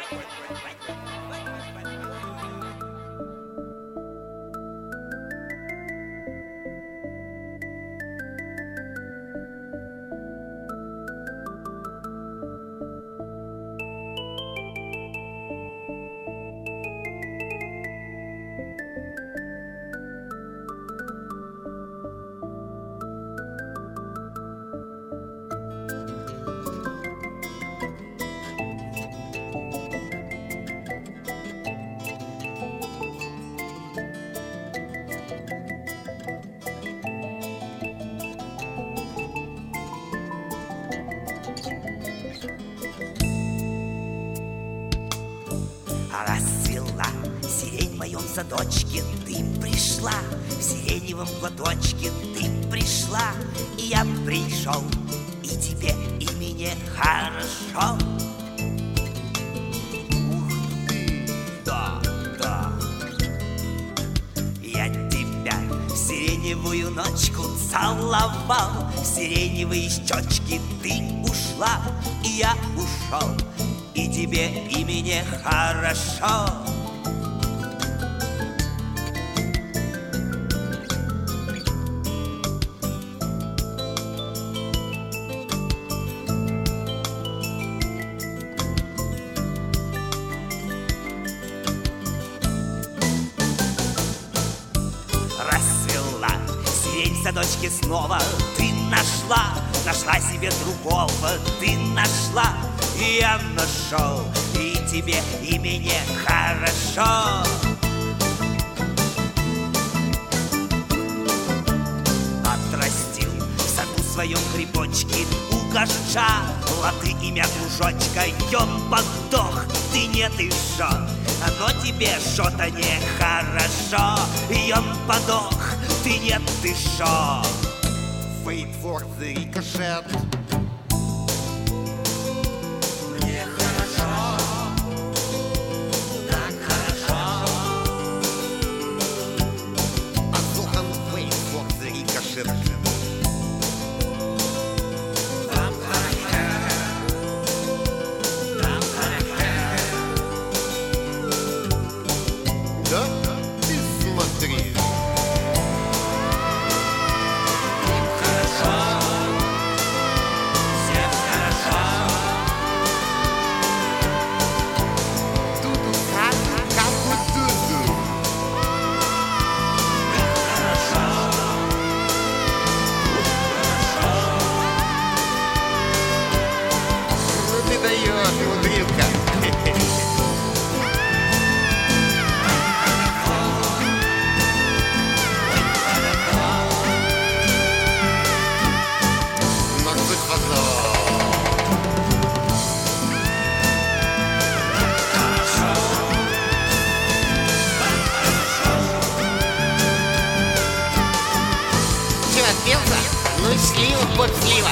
Расцвела сирень в моем садочке, ты пришла, в сиреневом платочке ты пришла, и я пришел, и тебе, и мне хорошо. Ух ты, да, да. Я тебя в сиреневую ночку целовал, в сиреневые щечки ты ушла, и я ушел, и тебе, и мне хорошо. Расцвела сирень в садочке снова, ты нашла себе другого, ты нашла. И я нашел, и тебе, и мне хорошо. Отрастил в саду своем грибочки, угощала ты имя кружочка, и он подох, ты нет и шо, но тебе шо-то не хорошо, и он подох, ты нет и шо. Wait for the ricochet. Да, ты смотри. Ну, слива под слива.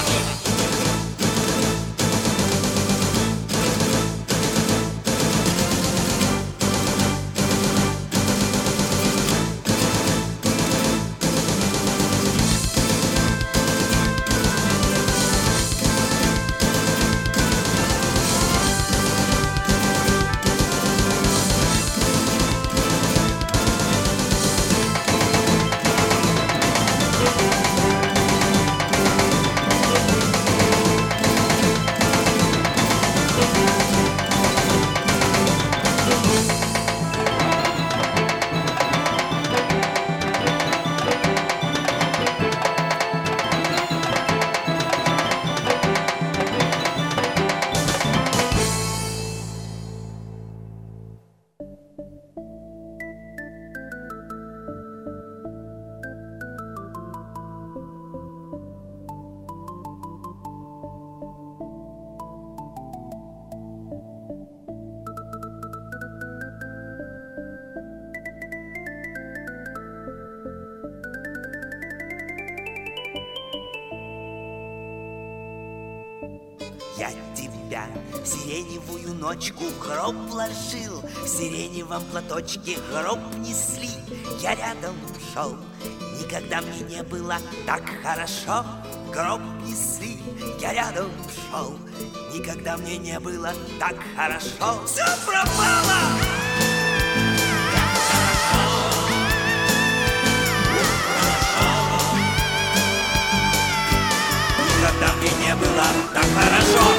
Я тебя в сиреневую ночку в гроб ложил, в сиреневом платочке гроб несли. Я рядом шел, никогда мне не было так хорошо. гроб несли, я рядом шел. Никогда мне не было так хорошо. Все пропало! Никогда мне не было так хорошо.